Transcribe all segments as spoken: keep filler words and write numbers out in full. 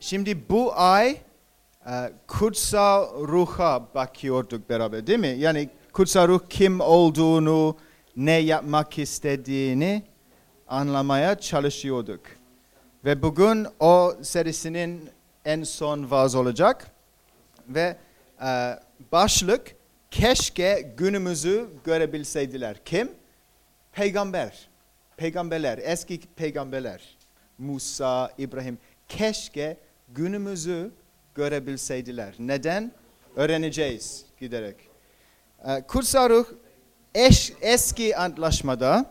Şimdi bu ay e, kutsal ruha bakıyorduk beraber değil mi? Yani kutsal ruh kim olduğunu, ne yapmak istediğini anlamaya çalışıyorduk. Ve bugün o serisinin en son vaaz olacak. Ve e, başlık keşke günümüzü görebilseydiler. Kim? Peygamber. Peygamberler, eski peygamberler. Musa, İbrahim. Keşke günümüzü görebilseydiler. Neden? Öğreneceğiz giderek. E, Kutsal Ruh eş, eski antlaşmada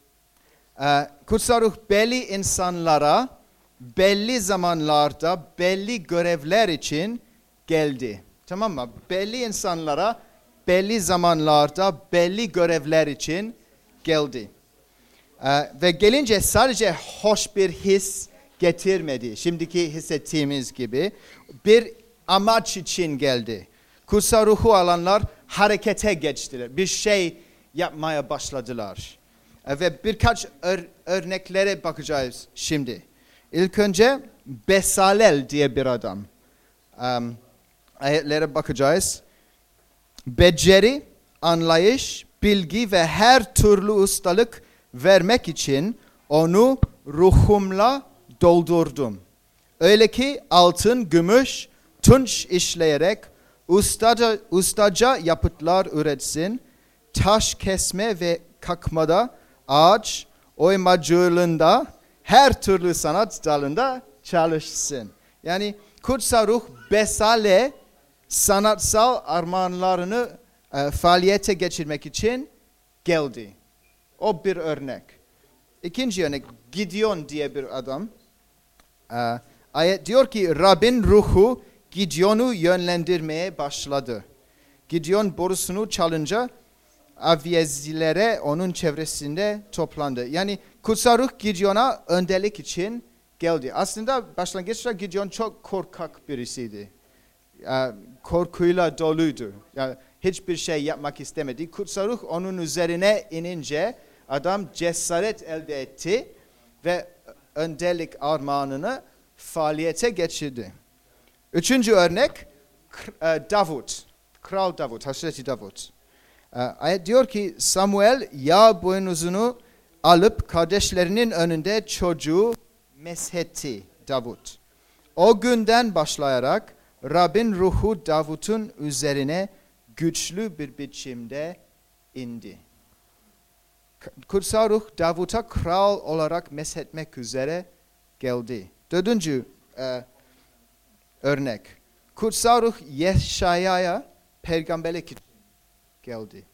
e, Kutsal Ruh belli insanlara belli zamanlarda belli görevler için geldi. Tamam mı? Belli insanlara belli zamanlarda belli görevler için geldi. Ee, ve gelince sadece hoş bir his getirmedi. Şimdiki hissettiğimiz gibi bir amaç için geldi. Kutsal ruhu alanlar harekete geçtiler. Bir şey yapmaya başladılar. Ee, ve birkaç ör- örneklere bakacağız şimdi. İlk önce Besalel diye bir adam. Um, ayetlere bakacağız. Beceri, anlayış, bilgi ve her türlü ustalık vermek için onu ruhumla doldurdum. Öyle ki altın, gümüş, tunç işleyerek ustaca, ustaca yapıtlar üretsin, taş kesme ve kakmada, ağaç oymacılığında, her türlü sanat dalında çalışsın. Yani kutsal ruh Besale sanatsal armağanlarını e, faaliyete geçirmek için geldi. O bir örnek. İkinci örnek Gideon diye bir adam. E, ayet diyor ki Rabbin ruhu Gideon'u yönlendirmeye başladı. Gideon borusunu çalınca Avyezilere onun çevresinde toplandı. Yani kutsal ruh Gideon'a önderlik için geldi. Aslında başlangıçta Gideon çok korkak birisiydi. Korkuyla doluydu. Yani hiçbir şey yapmak istemedi. Kutsal ruh onun üzerine inince adam cesaret elde etti ve önderlik armağanını faaliyete geçirdi. Üçüncü örnek Davut. Kral Davut, Hazreti Davut. Ayet diyor ki Samuel yağ boynuzunu alıp kardeşlerinin önünde çocuğu meshetti Davut. O günden başlayarak Rabbin ruhu Davut'un üzerine güçlü bir biçimde indi. Kutsal ruh Davut'a kral olarak meshetmek üzere geldi. Dördüncü e, örnek. Kutsal ruh Yeşaya'ya peygamberlik için geldi.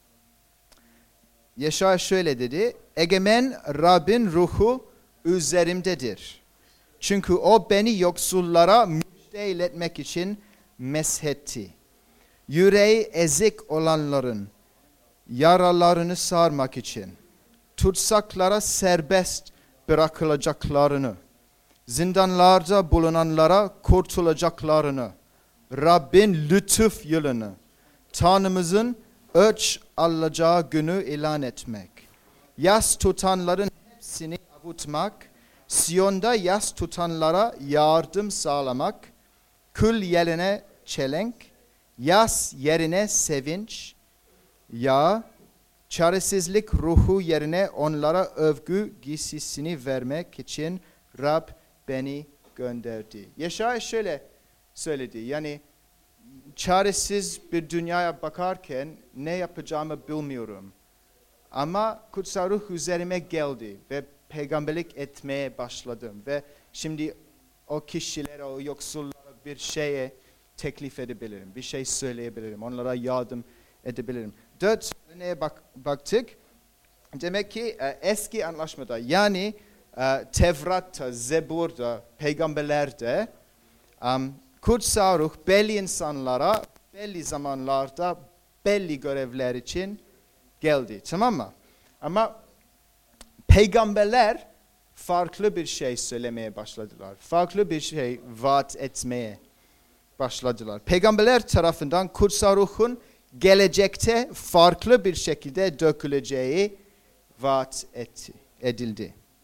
Yeşaya şöyle dedi. Egemen Rabbin ruhu üzerimdedir. Çünkü o beni yoksullara müjde iletmek için meshetti. Yüreği ezik olanların yaralarını sarmak için, tutsaklara serbest bırakılacaklarını, zindanlarda bulunanlara kurtulacaklarını, Rabbin lütuf yılını, Tanrımızın ölç alacağı günü ilan etmek, yas tutanların hepsini avutmak, Siyon'da yas tutanlara yardım sağlamak, kül yerine çelenk, yas yerine sevinç, ya çaresizlik ruhu yerine onlara övgü giysisini vermek için Rab beni gönderdi. Yeşaya şöyle söyledi, yani çaresiz bir dünyaya bakarken ne yapacağımı bilmiyorum. Ama kutsal ruh üzerime geldi ve peygamberlik etmeye başladım. Ve şimdi o kişilere, o yoksullara bir şeye teklif edebilirim. Bir şey söyleyebilirim. Onlara yardım edebilirim. Dört örneğe bak, baktık. Demek ki eski antlaşmada yani Tevrat'ta, Zebur'da, peygamberlerde um, kutsal ruh belli insanlara belli zamanlarda belli görevler için geldi. Tamam mı? Ama peygamberler farklı bir şey söylemeye başladılar. Farklı bir şey vaat etmeye başladılar. Peygamberler tarafından kutsal ruhun gelecekte farklı bir şekilde döküleceği vaat etti, edildi.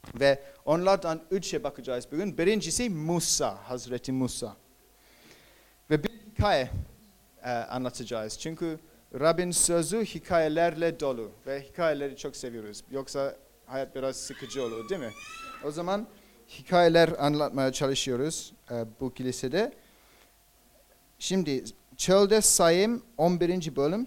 Ve onlardan üçe bakacağız bugün. Birincisi Musa, Hazreti Musa. Ve bir hikaye e, anlatacağız. Çünkü Rabbin sözü hikayelerle dolu ve hikayeleri çok seviyoruz. Yoksa hayat biraz sıkıcı olur, değil mi? O zaman hikayeler anlatmaya çalışıyoruz e, bu kilisede. Şimdi Çölde Sayım on birinci bölüm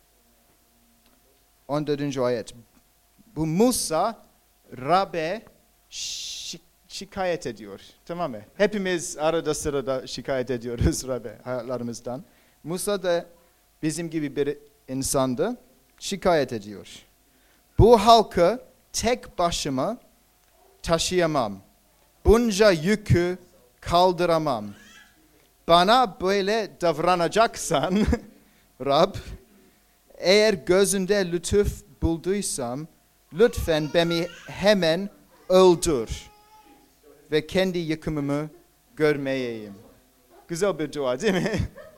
on dördüncü ayet. Bu Musa Rab'be şi- şikayet ediyor. Tamam mı? Hepimiz arada sırada şikayet ediyoruz Rab'be hayatlarımızdan. Musa da bizim gibi bir insandı. Şikayet ediyor. Bu halkı tek başıma taşıyamam. Bunca yükü kaldıramam. Bana böyle davranacaksan Rab, eğer gözünde lütuf bulduysam lütfen beni hemen öldür ve kendi yıkımımı görmeyeyim. Güzel bir dua, değil mi?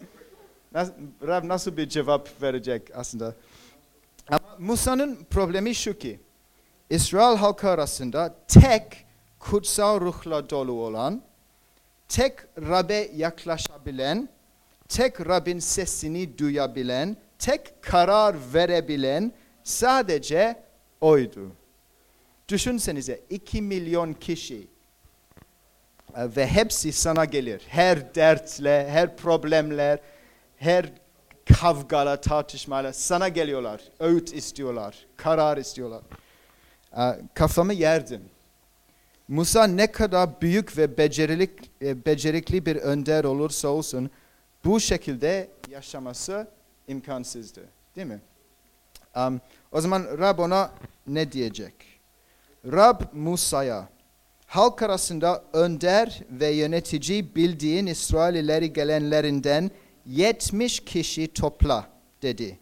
Rab nasıl bir cevap verecek aslında? Ama Musa'nın problemi şu ki, İsrail halkı arasında tek kutsal ruhla dolu olan, tek Rab'be yaklaşabilen, tek Rabbin sesini duyabilen, tek karar verebilen sadece oydu. Düşünsenize iki milyon kişi ve hepsi sana gelir. Her dertle, her problemler, her kavgala, tartışmayla sana geliyorlar. Öğüt istiyorlar, karar istiyorlar. Kafamı yerdim. Musa ne kadar büyük ve becerilik, becerikli bir önder olursa olsun bu şekilde yaşaması imkansızdı. Değil mi? Um, o zaman Rab ona ne diyecek? Rab Musa'ya, halk arasında önder ve yönetici bildiğin İsrail ileri gelenlerinden yetmiş kişi topla dedi.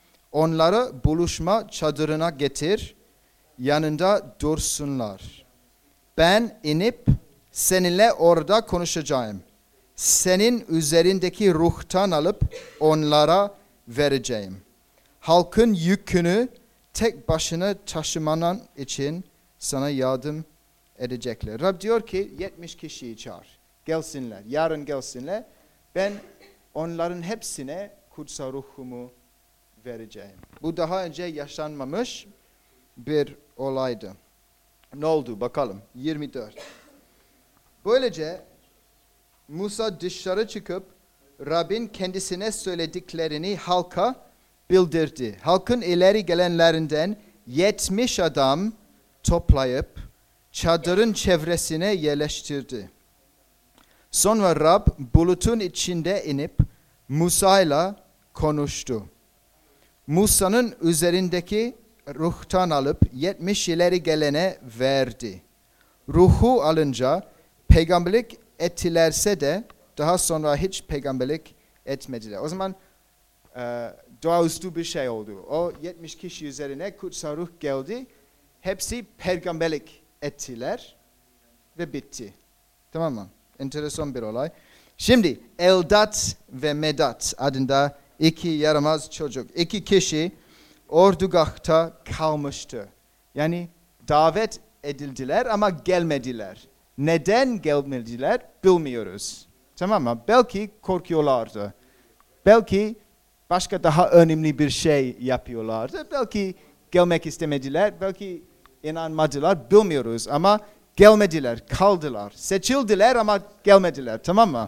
Onları buluşma çadırına getir, yanında dursunlar. Ben inip seninle orada konuşacağım. Senin üzerindeki ruhtan alıp onlara vereceğim. Halkın yükünü tek başına taşımanın için sana yardım edecekler. Rab diyor ki yetmiş kişiyi çağır. Gelsinler. Yarın gelsinler. Ben onların hepsine kutsal ruhumu vereceğim. Bu daha önce yaşanmamış bir olaydı. Ne oldu bakalım? yirmi dört. Böylece Musa dışarı çıkıp Rabbin kendisine söylediklerini halka bildirdi. Halkın ileri gelenlerinden yetmiş adam toplayıp çadırın çevresine yerleştirdi. Sonra Rab bulutun içinde inip Musa'yla konuştu. Musa'nın üzerindeki ruhtan alıp yetmiş ileri gelene verdi. Ruhu alınca peygamberlik ettilerse de daha sonra hiç peygamberlik etmediler. O zaman e, doğaüstü bir şey oldu. O yetmiş kişi üzerine kutsal ruh geldi. Hepsi peygamberlik ettiler ve bitti. Tamam mı? Enteresan bir olay. Şimdi Eldad ve Medad adında iki yaramaz çocuk, iki kişi ordugahta kalmıştı. Yani davet edildiler ama gelmediler. Neden gelmediler bilmiyoruz. Tamam mı? Belki korkuyorlardı. Belki başka daha önemli bir şey yapıyorlardı. Belki gelmek istemediler. Belki inanmadılar. Bilmiyoruz ama gelmediler. Kaldılar. Seçildiler ama gelmediler. Tamam mı?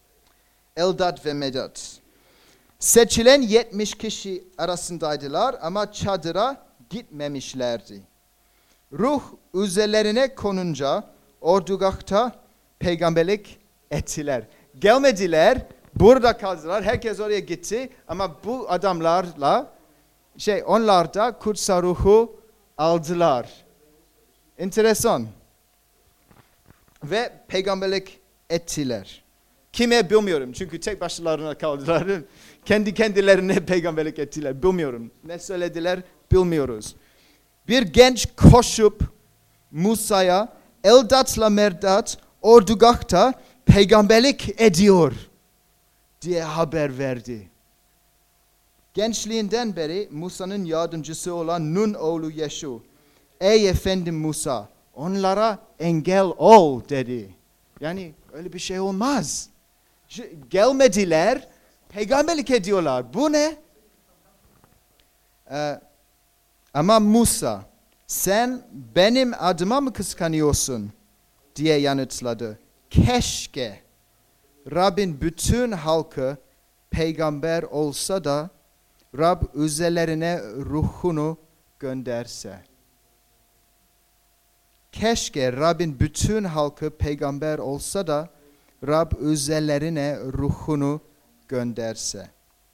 Eldad ve Medad. Seçilen yetmiş kişi arasındaydılar ama çadıra gitmemişlerdi. Ruh üzerlerine konunca ordugahta peygamberlik ettiler. Gelmediler, burada kaldılar. Herkes oraya gitti ama bu adamlarla şey onlar da kutsal ruhu aldılar. Enteresan. Ve peygamberlik ettiler. Kime bilmiyorum çünkü tek başlarına kaldılar. Kendi kendilerine peygamberlik ettiler. Bilmiyorum. Ne söylediler bilmiyoruz. Bir genç koşup Musa'ya Eldad'la Medad ordugahta peygamberlik ediyor diye haber verdi. Gençliğinden beri Musa'nın yardımcısı olan Nun oğlu Yeşu, ey efendim Musa, onlara engel ol dedi. Yani öyle bir şey olmaz. Gelmediler, peygamberlik ediyorlar. Bu ne? Ee, ama Musa, sen benim adıma mı kıskanıyorsun diye yanıtladı. Keşke Rabbin bütün halkı peygamber olsa da Rab üzerlerine ruhunu gönderse. Keşke Rabbin bütün halkı peygamber olsa da Rab üzerlerine ruhunu gönderse.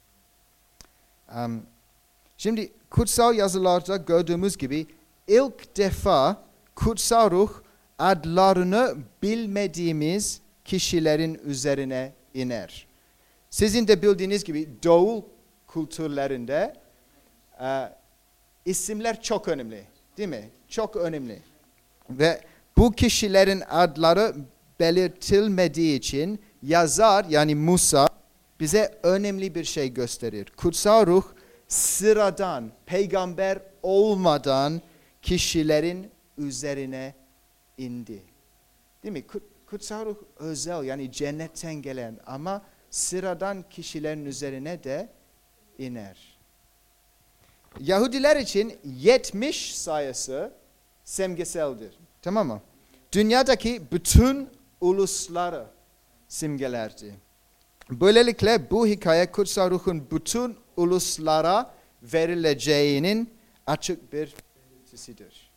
Um, şimdi kutsal yazılarda gördüğümüz gibi ilk defa kutsal ruh adlarını bilmediğimiz kişilerin üzerine iner. Sizin de bildiğiniz gibi Doğu kültürlerinde e, isimler çok önemli, değil mi? Çok önemli. Ve bu kişilerin adları belirtilmediği için yazar yani Musa bize önemli bir şey gösterir. Kutsal ruh sıradan, peygamber olmadan kişilerin üzerine indi. Değil mi? Kutsal ruh özel yani cennetten gelen ama sıradan kişilerin üzerine de iner. Yahudiler için yetmiş sayısı simgeseldir. Tamam mı? Dünyadaki bütün ulusları simgelerdi. Böylelikle bu hikaye kutsal ruhun bütün uluslara verileceğinin açık bir belirtisidir.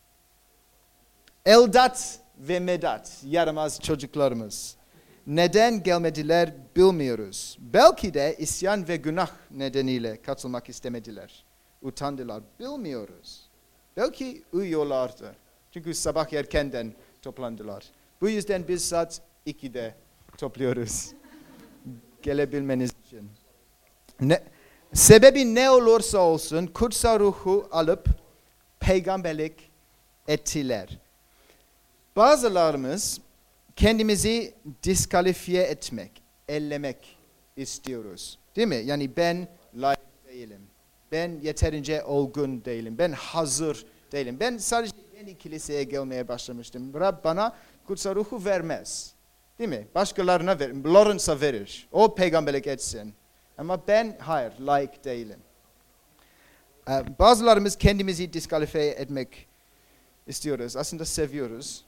Eldat ve Medat, yaramaz çocuklarımız. Neden gelmediler bilmiyoruz. Belki de isyan ve günah nedeniyle katılmak istemediler. Utandılar, bilmiyoruz. Belki uyuyorlardı. Çünkü sabah erkenden toplandılar. Bu yüzden biz saat ikide topluyoruz. Gelebilmeniz için. Ne, sebebi ne olursa olsun kutsal ruhu alıp peygamberlik ettiler. Bazılarımız kendimizi diskalifiye etmek, ellemek istiyoruz. Değil mi? Yani ben layık değilim. Ben yeterince olgun değilim. Ben hazır değilim. Ben sadece yeni kiliseye gelmeye başlamıştım. Rab bana kutsal ruhu vermez. Değil mi? Başkalarına verir. Lawrence'a verir. O peygamberlik etsin. Ama ben hayır, layık değilim. Bazılarımız kendimizi diskalifiye etmek istiyoruz. Aslında seviyoruz.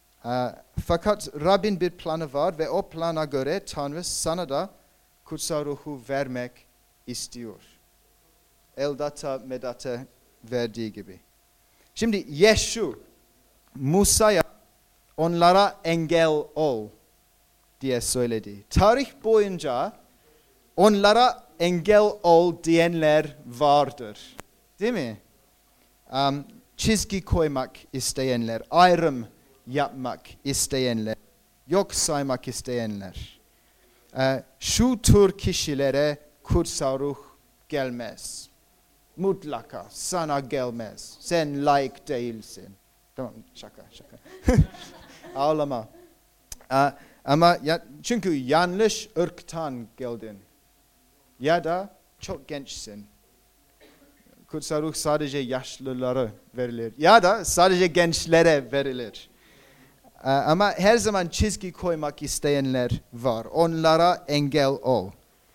Fakat Rabbin bir planı var ve o plana göre Tanrı sana da kutsal ruhu vermek istiyor. Eldata, Medat'a verdiği gibi. Şimdi Yeşu, Musa'ya onlara engel ol diye söyledi. Tarih boyunca onlara engel ol diyenler vardır. Değil mi? Um, çizgi koymak isteyenler, ayrım yapmak isteyenler, yok saymak isteyenler. Uh, şu tür kişilere kutsal ruh gelmez. Mutlaka sana gelmez. Sen layık değilsin. Tamam, şaka şaka. Ağlama. Uh, ama ya, çünkü yanlış ırktan geldin. Ya da çok gençsin. Kutsal ruh sadece yaşlılara verilir. Ya da sadece gençlere verilir. Uh, ama her zaman çizgi koymak isteyenler var. Onlara engel ol.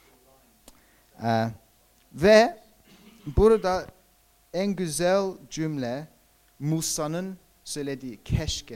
Uh, ve burada en güzel cümle Musa'nın söylediği keşke.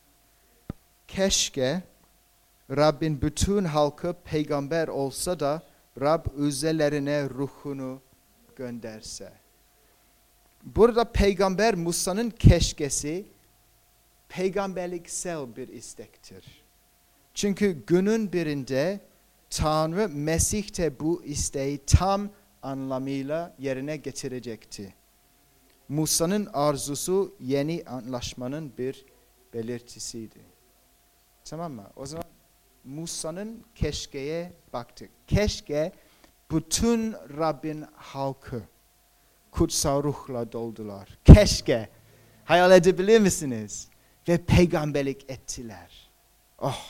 Keşke Rabbin bütün halkı peygamber olsa da Rab üzerlerine ruhunu gönderse. Burada peygamber Musa'nın keşkesi peygamberliksel bir istektir. Çünkü günün birinde Tanrı Mesih'te bu isteği tam anlamıyla yerine getirecekti. Musa'nın arzusu yeni anlaşmanın bir belirtisiydi. Tamam mı? O zaman Musa'nın keşkeye baktık. Keşke bütün Rabbin halkı kutsal ruhla doldular. Keşke. Hayal edebilir misiniz? Ve peygamberlik ettiler. Oh.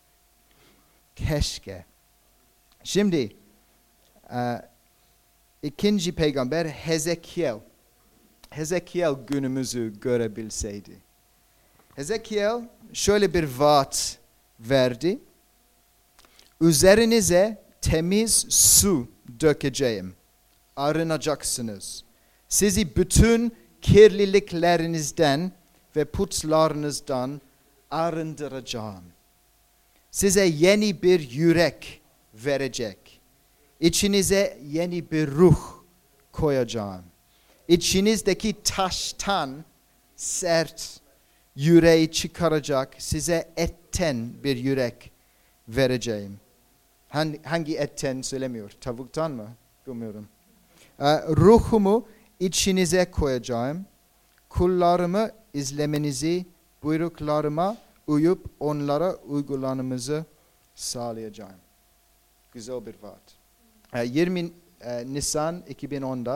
Keşke. Şimdi e, ikinci peygamber Hezekiel. Hezekiel günümüzü görebilseydi. Hezekiel şöyle bir vaat verdi. Üzerinize temiz su dökeceğim. Arınacaksınız. Sizi bütün kirliliklerinizden ve putlarınızdan arındıracağım. Size yeni bir yürek verecek. İçinize yeni bir ruh koyacağım. İçinizdeki taştan sert yüreği çıkaracak, size etten bir yürek vereceğim. Hangi, hangi etten söylemiyor? Tavuktan mı? Bilmiyorum. Ruhumu içinize koyacağım. Kullarımı izlemenizi, buyruklarıma uyup onlara uygulanımızı sağlayacağım. Güzel bir vaat. yirmi Nisan iki bin onda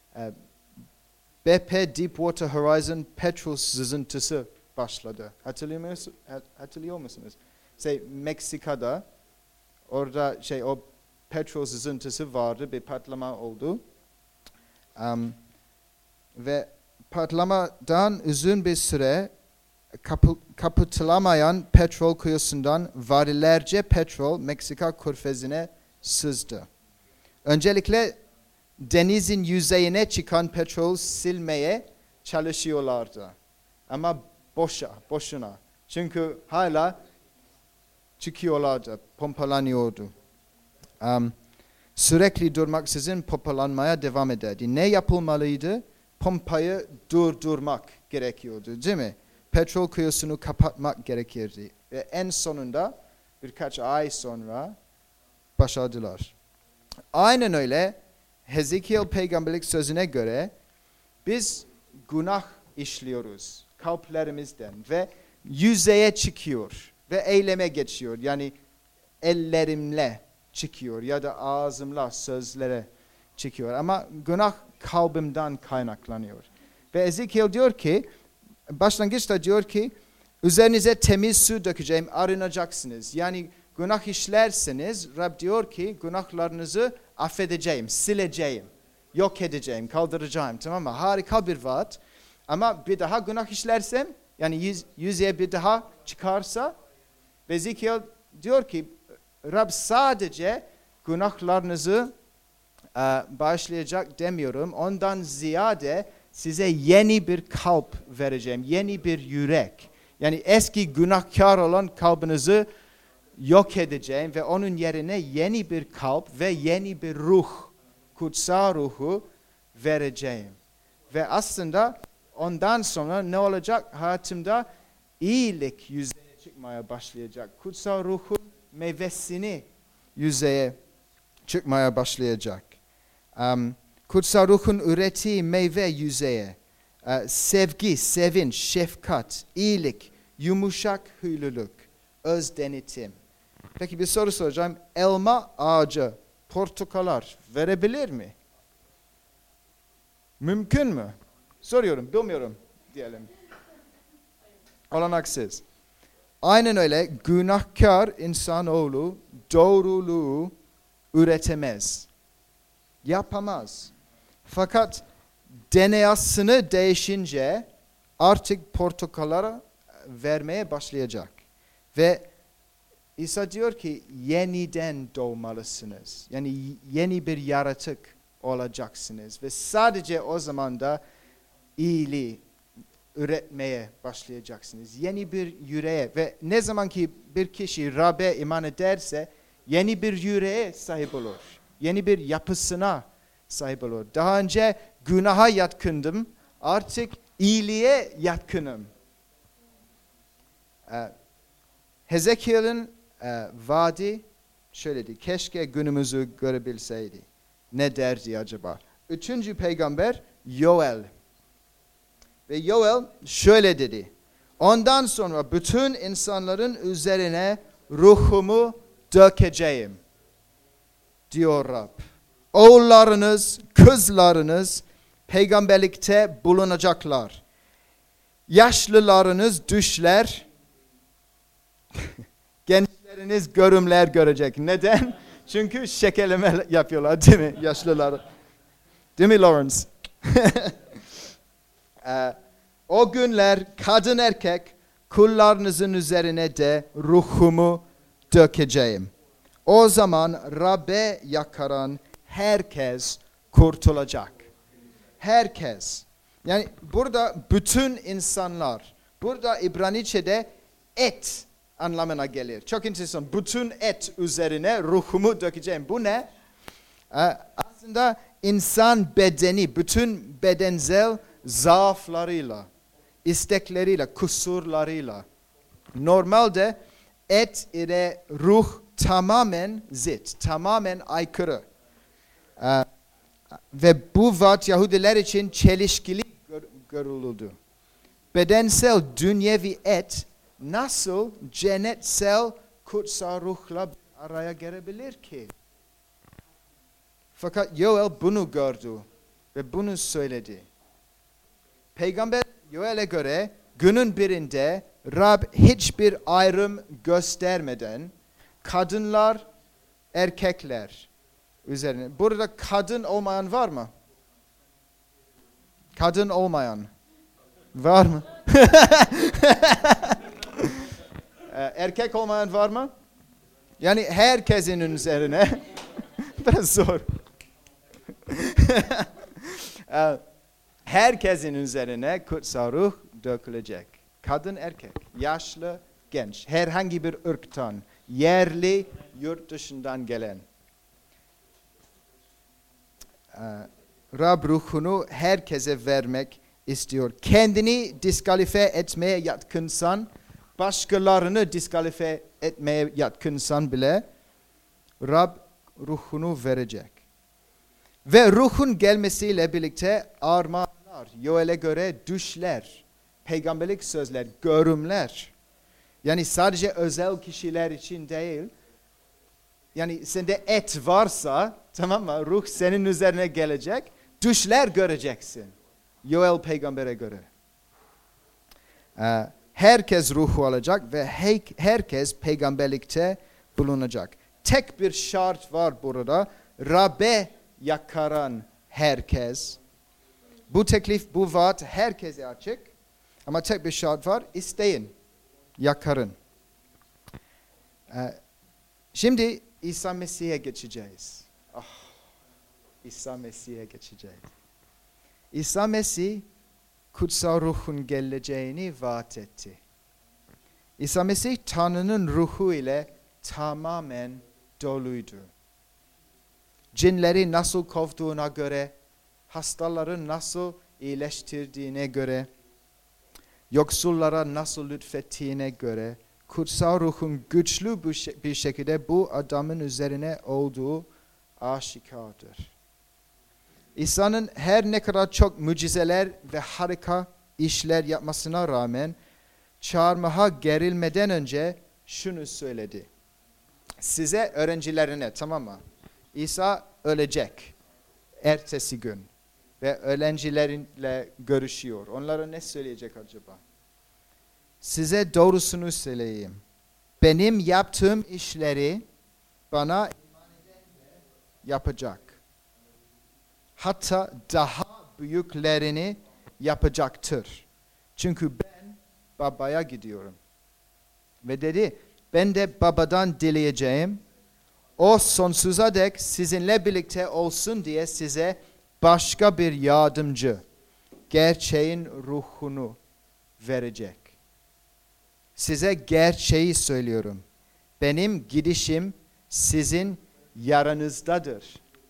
B P Deepwater Horizon petrol sızıntısı başladı. Hatırlıyor musunuz? Hatırlıyor musunuz? Şey, Meksika'da orada şey o petrol sızıntısı vardı, bir patlama oldu. Um, ve patlamadan uzun bir süre kapı, kapatılamayan petrol kuyusundan varillerce petrol Meksika körfezine sızdı. Öncelikle denizin yüzeyine çıkan petrol silmeye çalışıyorlardı. Ama boşa, boşuna. Çünkü hala çıkıyorlardı, pompalanıyordu. Um, sürekli durmaksızın pompalanmaya devam ederdi. Ne yapılmalıydı? Pompayı durdurmak gerekiyordu, değil mi? Petrol kuyusunu kapatmak gerekirdi. Ve en sonunda birkaç ay sonra başardılar. Aynen öyle Hezekiel peygamberlik sözüne göre biz günah işliyoruz kalplerimizden ve yüzeye çıkıyor ve eyleme geçiyor. Yani ellerimle çıkıyor ya da ağzımla sözlere çıkıyor. Ama günah kalbimden kaynaklanıyor. Ve Hezekiel diyor ki, başlangıçta diyor ki, üzerinize temiz su dökeceğim, arınacaksınız. Yani günah işlerseniz Rab diyor ki günahlarınızı affedeceğim, sileceğim, yok edeceğim, kaldıracağım. Tamam mı? Harika bir vaat. Ama bir daha günah işlersem, yani yüz, yüzeye bir daha çıkarsa, Hezekiel diyor ki Rab sadece günahlarınızı e, bağışlayacak demiyorum. Ondan ziyade size yeni bir kalp vereceğim, yeni bir yürek. Yani eski günahkar olan kalbinizi yok edeceğim ve onun yerine yeni bir kalp ve yeni bir ruh, kutsal ruhu vereceğim. Ve aslında ondan sonra ne olacak? Hayatımda iyilik yüzeye çıkmaya başlayacak. Kutsal ruhun meyvesini yüzeye çıkmaya başlayacak. Um, kutsal ruhun ürettiği meyve yüzeye. Uh, sevgi, sevinç, şefkat, iyilik, yumuşak huyluluk, öz denetim. Peki bir soru soracağım. Elma ağacı, portakallar verebilir mi? Mümkün mü? Soruyorum, bilmiyorum diyelim. Olanaksız. Aynen öyle günahkar insanoğlu doğruluğu üretemez. Yapamaz. Fakat D N A'sını değişince artık portakallara vermeye başlayacak. Ve İsa diyor ki yeniden doğmalısınız. Yani yeni bir yaratık olacaksınız. Ve sadece o zaman da iyiliği üretmeye başlayacaksınız. Yeni bir yüreğe ve ne zaman ki bir kişi Rab'be iman ederse yeni bir yüreğe sahip olur. Yeni bir yapısına sahip olur. Daha önce günaha yatkındım. Artık iyiliğe yatkınım. Ee, Hezekiel'in e, vaadi şöyleydi. Keşke günümüzü görebilseydi. Ne derdi acaba? Üçüncü peygamber Yoel. Ve Yoel şöyle dedi. Ondan sonra bütün insanların üzerine ruhumu dökeceğim. Diyor Rab. Oğullarınız, kızlarınız peygamberlikte bulunacaklar. Yaşlılarınız düşler, gençleriniz görümler görecek. Neden? Çünkü şekerleme yapıyorlar değil mi yaşlılar? Değil mi Lawrence? Ee, o günler kadın erkek kullarınızın üzerine de ruhumu dökeceğim. O zaman Rab'be yakaran herkes kurtulacak. Herkes. Yani burada bütün insanlar, burada İbranice'de et anlamına gelir. Çok enteresan. Bütün et üzerine ruhumu dökeceğim. Bu ne? Ee, aslında insan bedeni, bütün bedensel zaaflarıyla, istekleriyle, kusurlarıyla. Normalde et ile ruh tamamen zıt, tamamen aykırı. Ee, ve bu vaat Yahudiler için çelişkili gör, görüldü. Bedensel dünyevi et nasıl cennetsel kutsal ruhla araya gelebilir ki? Fakat Yoel bunu gördü ve bunu söyledi. Peygamber Yoel'e göre günün birinde Rab hiçbir ayrım göstermeden kadınlar, erkekler üzerine. Burada kadın olmayan var mı? Kadın olmayan var mı? Erkek olmayan var mı? Yani herkesin üzerine biraz zor. Herkesin üzerine kutsal ruh dökülecek. Kadın, erkek, yaşlı, genç, herhangi bir ırktan, yerli, yurt dışından gelen. Rab ruhunu herkese vermek istiyor. Kendini diskalifiye etmeye yatkınsan, başkalarını diskalifiye etmeye yatkınsan bile Rab ruhunu verecek. Ve ruhun gelmesiyle birlikte armağanlar, Yoel'e göre düşler, peygamberlik sözler, görümler. Yani sadece özel kişiler için değil. Yani sende et varsa, tamam mı? Ruh senin üzerine gelecek. Düşler göreceksin. Yoel peygambere göre. Ee, herkes ruhu alacak ve herkes peygamberlikte bulunacak. Tek bir şart var burada. Rab'be yakaran herkes. Bu teklif, bu vaat herkese açık. Ama tek bir şart var. İsteyin. Yakarın. Ee, şimdi İsa Mesih'e geçeceğiz. Oh, İsa Mesih'e geçeceğiz. İsa Mesih kutsal ruhun geleceğini vaat etti. İsa Mesih Tanrı'nın ruhu ile tamamen doluydu. Cinleri nasıl kovduğuna göre, hastaları nasıl iyileştirdiğine göre, yoksullara nasıl lütfettiğine göre, kutsal ruhun güçlü bir şekilde bu adamın üzerine olduğu aşikardır. İsa'nın her ne kadar çok mucizeler ve harika işler yapmasına rağmen çağırmaya gerilmeden önce şunu söyledi. Size öğrencilerine, tamam mı? İsa ölecek ertesi gün ve öğrencileriyle görüşüyor. Onlara ne söyleyecek acaba? Size doğrusunu söyleyeyim. Benim yaptığım işleri bana yapacak. Hatta daha büyüklerini yapacaktır. Çünkü ben babaya gidiyorum. Ve dedi, ben de babadan dileyeceğim. O sonsuza dek sizinle birlikte olsun diye size başka bir yardımcı, gerçeğin ruhunu verecek. Size gerçeği söylüyorum. Benim gidişim sizin yaranızdadır.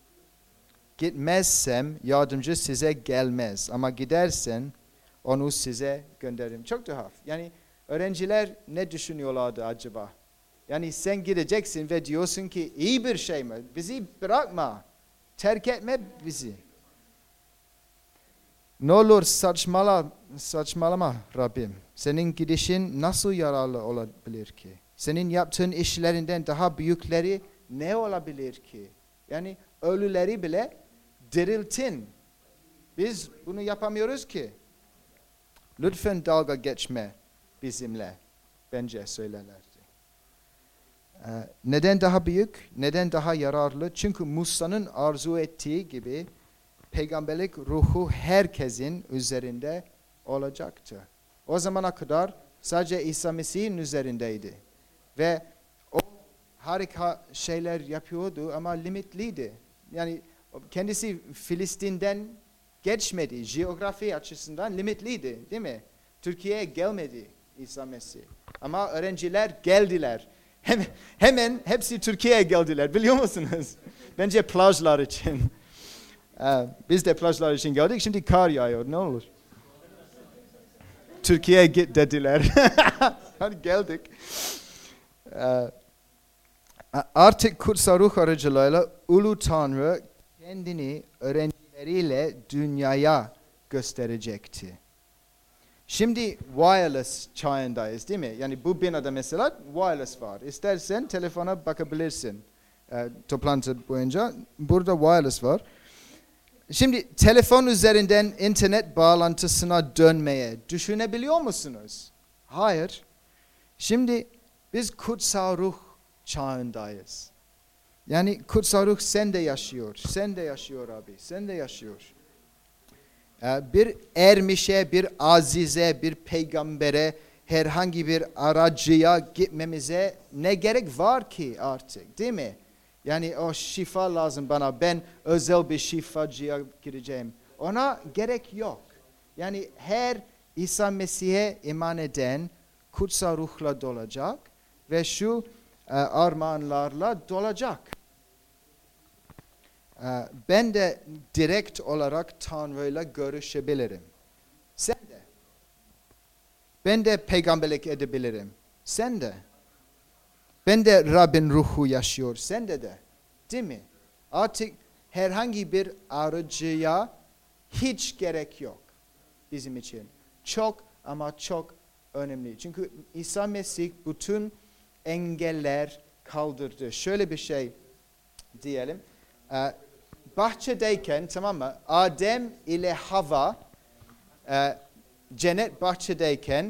Gitmezsem yardımcı size gelmez. Ama gidersen onu size gönderirim. Çok tuhaf. Yani öğrenciler ne düşünüyorlardı acaba? Yani sen gideceksin ve diyorsun ki iyi bir şey mi? Bizi bırakma. Terk etme bizi. Ne olur saçmala, saçmalama Rabbim. Senin gidişin nasıl yararlı olabilir ki? Senin yaptığın işlerinden daha büyükleri ne olabilir ki? Yani ölüleri bile diriltin. Biz bunu yapamıyoruz ki. Lütfen dalga geçme bizimle. Bence söylerlerdi. Ee, neden daha büyük? Neden daha yararlı? Çünkü Musa'nın arzu ettiği gibi peygamberlik ruhu herkesin üzerinde olacaktı. O zamana kadar sadece İsa Mesih'in üzerindeydi. Ve o harika şeyler yapıyordu ama limitliydi. Yani kendisi Filistin'den geçmedi. Jeografi açısından limitliydi, değil mi? Türkiye'ye gelmedi İsa Mesih. Ama öğrenciler geldiler. Hem, hemen hepsi Türkiye'ye geldiler, biliyor musunuz? Bence plajlar için. Ee, biz de plajlar için geldik. Şimdi kar yağıyor. Ne olur? Türkiye'ye git dediler. Hadi geldik. Ee, artık kutsal ruh aracılığıyla Ulu Tanrı kendini öğrencileriyle dünyaya gösterecekti. Şimdi wireless çağındayız, değil mi? Yani bu binada mesela wireless var. İstersen telefona bakabilirsin. E, toplantı boyunca burada wireless var. Şimdi telefon üzerinden internet bağlantısına dönmeye düşünebiliyor musunuz? Hayır. Şimdi biz kutsal ruh çağındayız. Yani kutsal ruh sende yaşıyor. Sen de yaşıyor abi. Sen de yaşıyor. Bir ermişe, bir azize, bir peygambere, herhangi bir aracıya gitmemize ne gerek var ki artık, değil mi? Yani o şifa lazım bana, ben özel bir şifacıya gireceğim. Ona gerek yok. Yani her İsa Mesih'e iman eden kutsal ruhla dolacak ve şu e, armağanlarla dolacak. Ben de direkt olarak Tanrı'yla görüşebilirim. Sen de. Ben de peygamberlik edebilirim. Sen de. Ben de Rabbin ruhu yaşıyor. Sen de de. Değil mi? Artık herhangi bir aracıya hiç gerek yok bizim için. Çok ama çok önemli. Çünkü İsa Mesih bütün engeller kaldırdı. Şöyle bir şey diyelim. Bahçedeyken, tamam mı? Adem ile Hava e, cennet bahçedeyken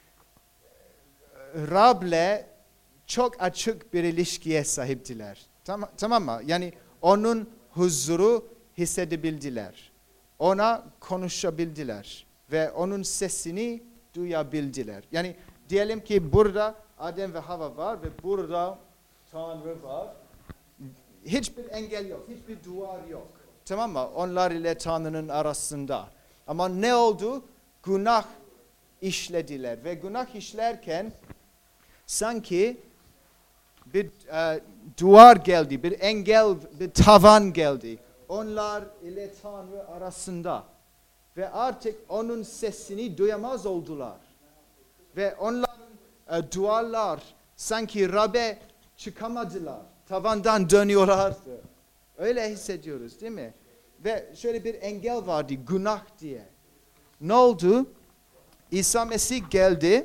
Rab'le çok açık bir ilişkiye sahiptiler. Tamam, tamam mı? Yani onun huzuru hissedebildiler. Ona konuşabildiler ve onun sesini duyabildiler. Yani diyelim ki burada Adem ve Hava var ve burada Tanrı var. Hiçbir engel yok, hiçbir duvar yok. Tamam mı? Onlar ile Tanrı'nın arasında. Ama ne oldu? Günah işlediler. Ve günah işlerken sanki bir e, duvar geldi, bir engel, bir tavan geldi. Onlar ile Tanrı arasında. Ve artık onun sesini duyamaz oldular. Ve onların e, dualar sanki Rab'be çıkamadılar. Tavandan dönüyorlardı. Öyle hissediyoruz, değil mi? Ve şöyle bir engel vardı, günah diye. Ne oldu? İsa Mesih geldi.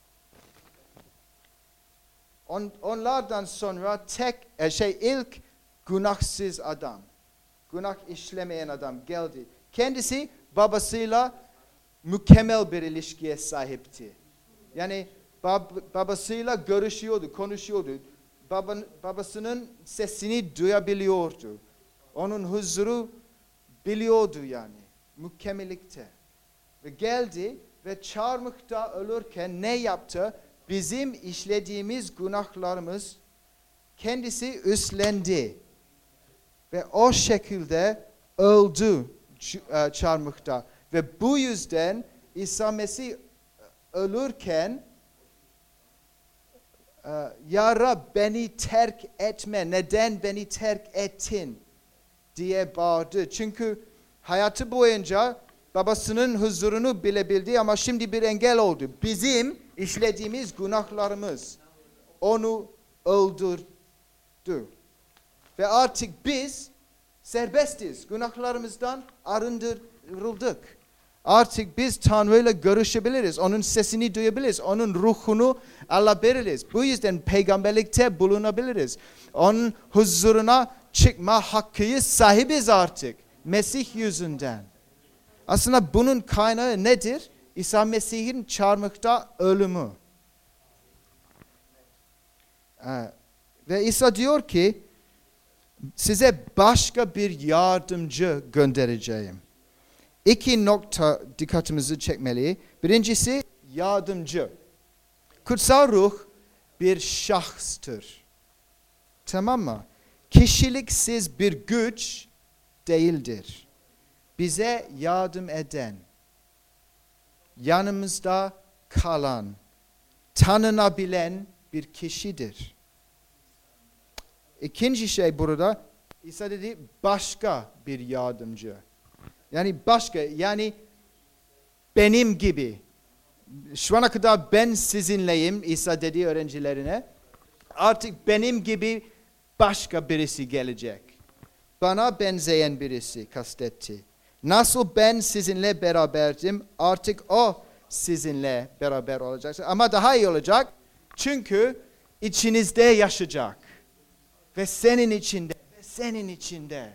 On, onlardan sonra tek şey ilk günahsız adam, günah işlemeyen adam geldi. Kendisi babasıyla mükemmel bir ilişkiye sahipti. Yani bab, babasıyla görüşüyordu, konuşuyordu. Baban, babasının sesini duyabiliyordu. Onun huzuru biliyordu yani. Mükemmellikte. Ve geldi ve çarmıhta ölürken ne yaptı? Bizim işlediğimiz günahlarımız kendisi üstlendi. Ve o şekilde öldü çarmıhta. Ve bu yüzden İsa Mesih ölürken Ya Rab beni terk etme, neden beni terk ettin diye bağırdı. Çünkü hayatı boyunca babasının huzurunu bilebildi ama şimdi bir engel oldu. Bizim işlediğimiz günahlarımız onu öldürdü. Ve artık biz serbestiz. Günahlarımızdan arındırıldık. Artık biz Tanrı'yla görüşebiliriz. Onun sesini duyabiliriz. Onun ruhunu alabiliriz. Bu yüzden peygamberlikte bulunabiliriz. Onun huzuruna çıkma hakkı sahibiz artık. Mesih yüzünden. Aslında bunun kaynağı nedir? İsa Mesih'in çarmıhta ölümü. Ve İsa diyor ki size başka bir yardımcı göndereceğim. İki nokta dikkatimizi çekmeli. Birincisi yardımcı. Kutsal ruh bir şahstır. Tamam mı? Kişiliksiz bir güç değildir. Bize yardım eden, yanımızda kalan, tanınabilen bir kişidir. İkinci şey burada, İsa dedi başka bir yardımcı. Yani başka, yani benim gibi. Şu ana kadar ben sizinleyim, İsa dedi öğrencilerine. Artık benim gibi başka birisi gelecek. Bana benzeyen birisi kastetti. Nasıl ben sizinle beraberdim, artık o sizinle beraber olacak. Ama daha iyi olacak. Çünkü içinizde yaşayacak. Ve senin içinde, ve senin içinde.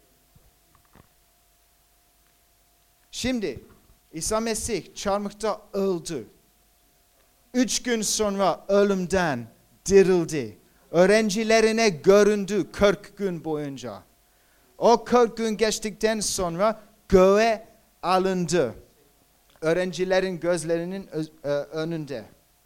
Şimdi İsa Mesih çarmıhta öldü. Üç gün sonra ölümden dirildi. Öğrencilerine göründü kırk gün boyunca. O kırk gün geçtikten sonra göğe alındı. Öğrencilerin gözlerinin önünde.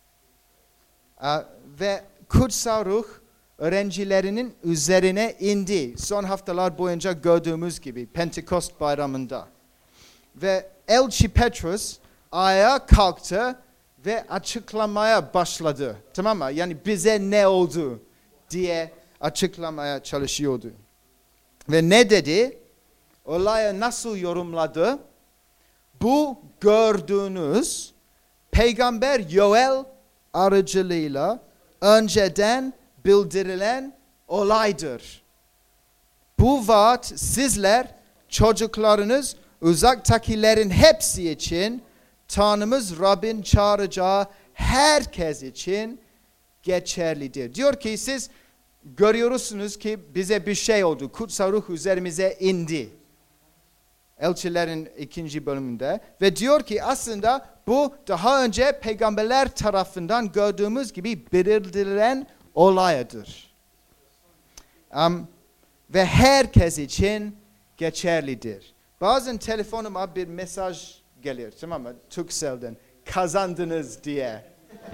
Ve kutsal ruh öğrencilerinin üzerine indi. Son haftalar boyunca gördüğümüz gibi Pentekost bayramında. Ve Elçi Petrus ayağa kalktı ve açıklamaya başladı. Tamam mı? Yani bize ne oldu diye açıklamaya çalışıyordu. Ve ne dedi? Olayı nasıl yorumladı? Bu gördüğünüz Peygamber Yoel aracılığıyla önceden bildirilen olaydır. Bu vaat sizler, çocuklarınız, uzaktakilerin hepsi için, Tanrımız Rabbin çağıracağı herkes için geçerlidir. Diyor ki siz görüyorsunuz ki bize bir şey oldu. Kutsal ruh üzerimize indi. Elçilerin ikinci bölümünde. Ve diyor ki aslında bu daha önce peygamberler tarafından gördüğümüz gibi bildirilen olaydır. Um, ve herkes için geçerlidir. Bazen telefonuma bir mesaj gelir, tamam mı? Turkcell'den kazandınız diye.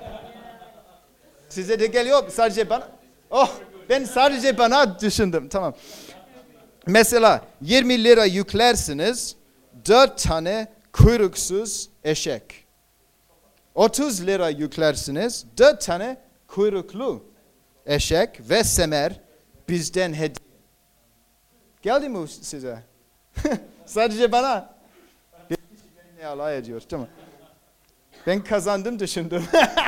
Size de geliyor sadece bana. Oh, ben sadece bana düşündüm, tamam. Mesela yirmi lira yüklersiniz, dört tane kuyruksuz eşek. otuz lira yüklersiniz, dört tane kuyruklu eşek ve semer bizden hediye. Geldi mi size? Sadece bana. Ne alay ediyor, tamam. Ben kazandım düşündüm.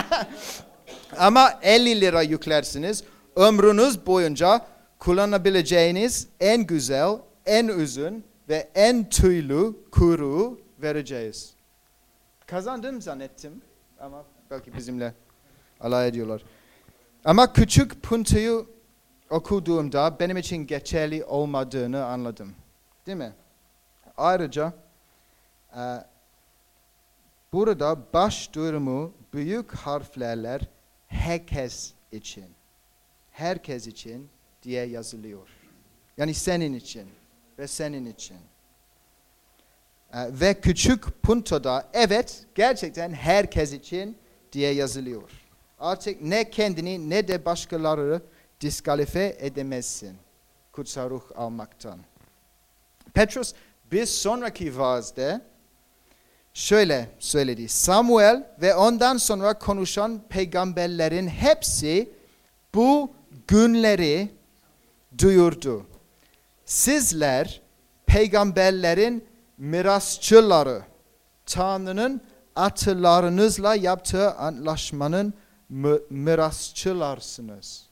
Ama elli lira yüklersiniz, ömrünüz boyunca kullanabileceğiniz en güzel, en uzun ve en tüylü kuyruğu vereceğiz. Kazandım zannettim ama belki bizimle alay ediyorlar. Ama küçük puntoyu okuduğumda benim için geçerli olmadığını anladım. Değil mi? Ayrıca e, burada baş durumu büyük harflerle herkes için, herkes için diye yazılıyor. Yani senin için ve senin için. E, ve küçük puntoda evet gerçekten herkes için diye yazılıyor. Artık ne kendini ne de başkaları diskalifiye edemezsin kutsal ruh almaktan. Petrus bir sonraki vaazda şöyle söyledi. Samuel ve ondan sonra konuşan peygamberlerin hepsi bu günleri duyurdu. Sizler peygamberlerin mirasçıları, Tanrı'nın atalarınızla yaptığı anlaşmanın mirasçılarsınız.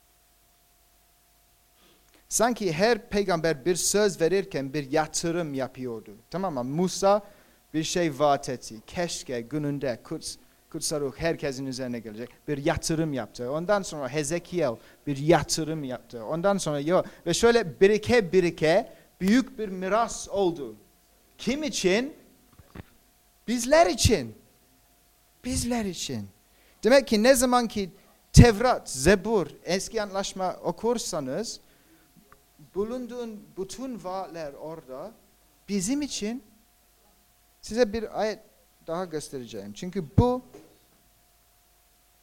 Sanki her peygamber bir söz verirken bir yatırım yapıyordu. Tamam mı? Musa bir şey vaat etti. Keşke gününde kuts, kutsal ruh herkesin üzerine gelecek. Bir yatırım yaptı. Ondan sonra Hezekiel bir yatırım yaptı. Ondan sonra yo ve şöyle birike birike büyük bir miras oldu. Kim için? Bizler için. Bizler için. Demek ki ne zaman ki Tevrat, Zebur, Eski Antlaşma okursanız bulunduğun bütün vaatler orada bizim için. Size bir ayet daha göstereceğim. Çünkü bu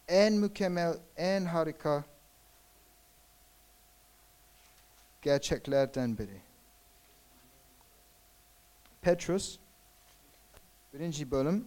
en mükemmel, en harika gerçeklerden biri. Petrus, birinci bölüm.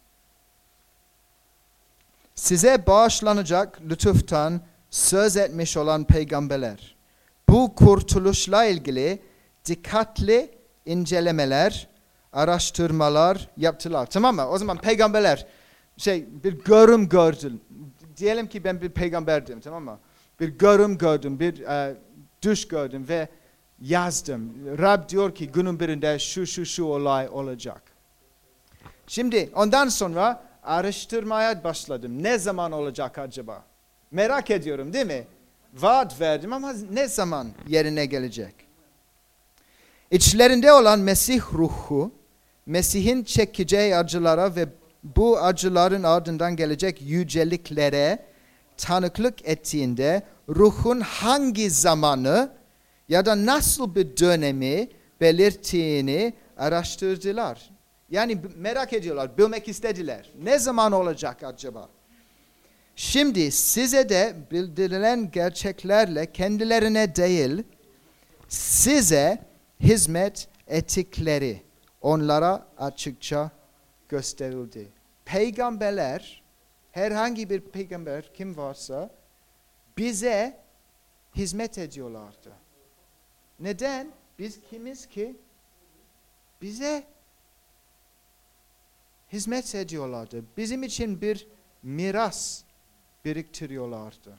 Size bağışlanacak lütuftan söz etmiş olan peygamberler, bu kurtuluşla ilgili dikkatli incelemeler, araştırmalar yaptılar. Tamam mı? O zaman peygamberler şey bir görüm gördün. Diyelim ki ben bir peygamberdim, tamam mı? Bir görüm gördüm, bir e, düş gördüm ve yazdım. Rab diyor ki günün birinde şu şu şu olay olacak. Şimdi ondan sonra araştırmaya başladım. Ne zaman olacak acaba? Merak ediyorum, değil mi? Vaat verdim ama ne zaman yerine gelecek? İçlerinde olan Mesih ruhu, Mesih'in çekeceği acılara ve bu acıların ardından gelecek yüceliklere tanıklık ettiğinde ruhun hangi zamanı ya da nasıl bir dönemi belirttiğini araştırdılar. Yani merak ediyorlar, bilmek istediler. Ne zaman olacak acaba? Şimdi size de bildirilen gerçeklerle kendilerine değil, size hizmet ettikleri onlara açıkça gösterildi. Peygamberler, herhangi bir peygamber kim varsa bize hizmet ediyorlardı. Neden? Biz kimiz ki? Bize hizmet ediyorlardı. Bizim için bir miras biriktiriyorlardı.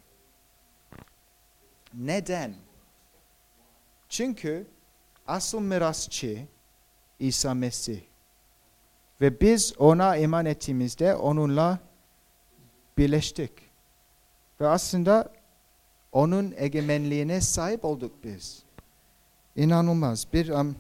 Neden? Çünkü asıl mirasçı İsa Mesih. Ve biz ona iman ettiğimizde onunla birleştik. Ve aslında onun egemenliğine sahip olduk biz. İnanılmaz. Bir um,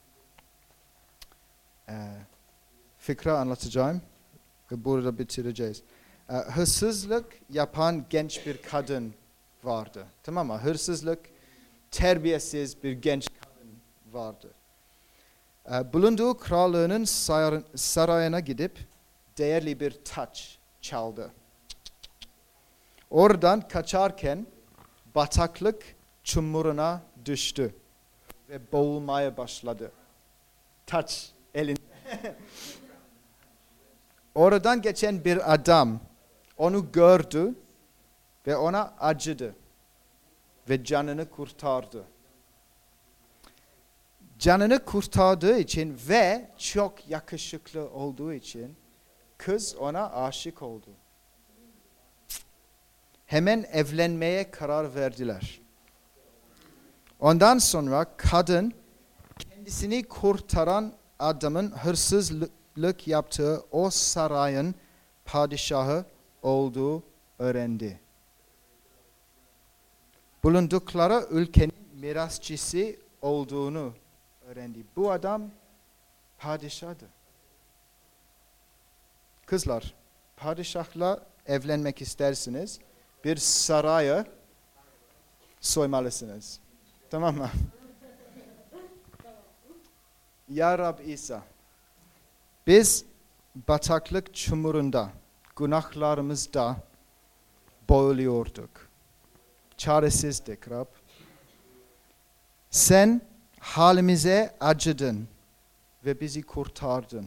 e, fikra anlatacağım ve burada bitireceğiz. E, hırsızlık yapan genç bir kadın vardı. Tamam mı? Hırsızlık, terbiyesiz bir genç kadın vardı. E, bulunduğu krallığının sarayına gidip değerli bir taç çaldı. Oradan kaçarken bataklık çumuruna düştü ve boğulmaya başladı. Taç elinde. Oradan geçen bir adam onu gördü ve ona acıdı ve canını kurtardı. Canını kurtardığı için ve çok yakışıklı olduğu için kız ona aşık oldu. Hemen evlenmeye karar verdiler. Ondan sonra kadın kendisini kurtaran adamın hırsızlık yaptığı o sarayın padişahı olduğu öğrendi. Bulundukları ülkenin mirasçısı olduğunu öğrendi. Bu adam padişahdı. Kızlar, padişahla evlenmek istersiniz, bir sarayı soymalısınız. Tamam mı? Ya Rab İsa, biz bataklık çumurunda, günahlarımızda boğuluyorduk. Çaresizdik Rab. Sen halimize acıdın ve bizi kurtardın.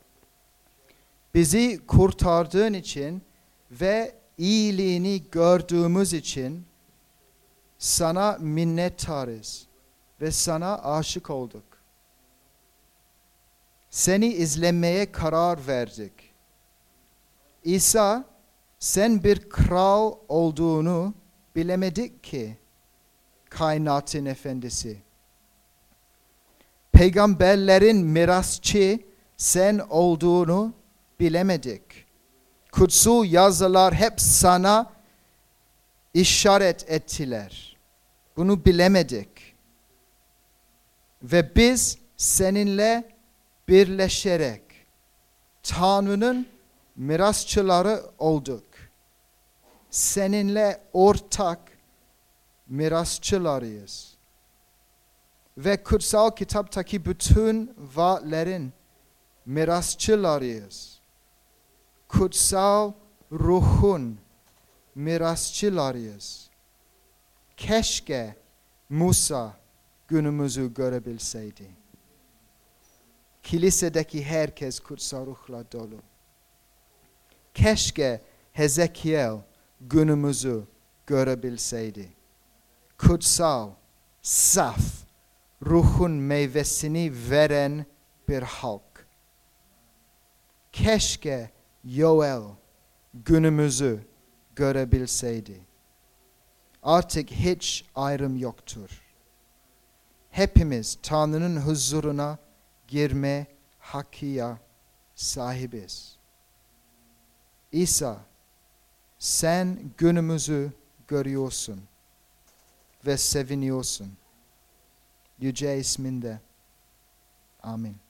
Bizi kurtardığın için ve iyiliğini gördüğümüz için sana minnettarız ve sana aşık olduk. Seni izlemeye karar verdik. İsa, sen bir kral olduğunu bilemedik ki, kainatın efendisi. Peygamberlerin mirasçı sen olduğunu bilemedik. Kutsal yazılar hep sana işaret ettiler. Bunu bilemedik. Ve biz seninle birleşerek Tanrı'nın mirasçıları olduk. Seninle ortak mirasçılarıyız. Ve kutsal kitaptaki bütün vaatlerin mirasçılarıyız. Kutsal ruhun mirasçılarıyız. Keşke Musa günümüzü görebilseydi. Kilisedeki herkes kutsal ruhla dolu. Keşke Hezekiel günümüzü görebilseydi. Kutsal, saf, ruhun meyvesini veren bir halk. Keşke Yoel günümüzü görebilseydi. Artık hiç ayrım yoktur. Hepimiz Tanrı'nın huzuruna girme hakkıya sahibiz. İsa, sen günümüzü görüyorsun ve seviniyorsun. Yüce isminde. Amin.